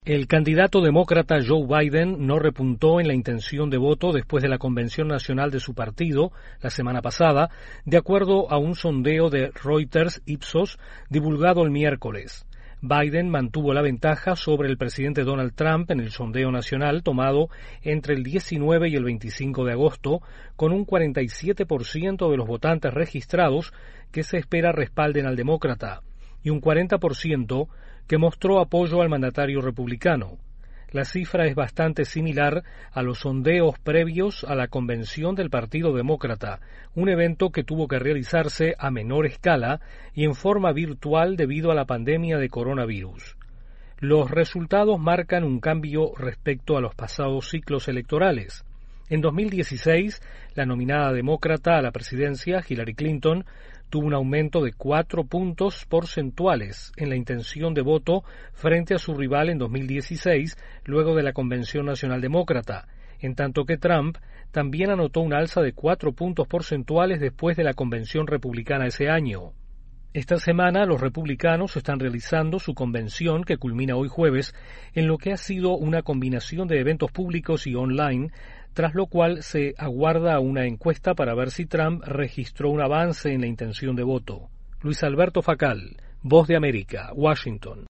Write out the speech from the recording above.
El candidato demócrata Joe Biden no repuntó en la intención de voto después de la convención nacional de su partido la semana pasada, de acuerdo a un sondeo de Reuters Ipsos divulgado el miércoles. Biden mantuvo la ventaja sobre el presidente Donald Trump en el sondeo nacional tomado entre el 19 y el 25 de agosto, con un 47% de los votantes registrados que se espera respalden al demócrata y un 40% que mostró apoyo al mandatario republicano. La cifra es bastante similar a los sondeos previos a la convención del Partido Demócrata, un evento que tuvo que realizarse a menor escala y en forma virtual debido a la pandemia de coronavirus. Los resultados marcan un cambio respecto a los pasados ciclos electorales. En 2016, la nominada demócrata a la presidencia, Hillary Clinton, tuvo un aumento de 4 puntos porcentuales en la intención de voto frente a su rival en 2016, luego de la Convención Nacional Demócrata, en tanto que Trump también anotó un alza de 4 puntos porcentuales después de la Convención Republicana ese año. Esta semana los republicanos están realizando su convención que culmina hoy jueves, en lo que ha sido una combinación de eventos públicos y online, tras lo cual se aguarda una encuesta para ver si Trump registró un avance en la intención de voto. Luis Alberto Facal, Voz de América, Washington.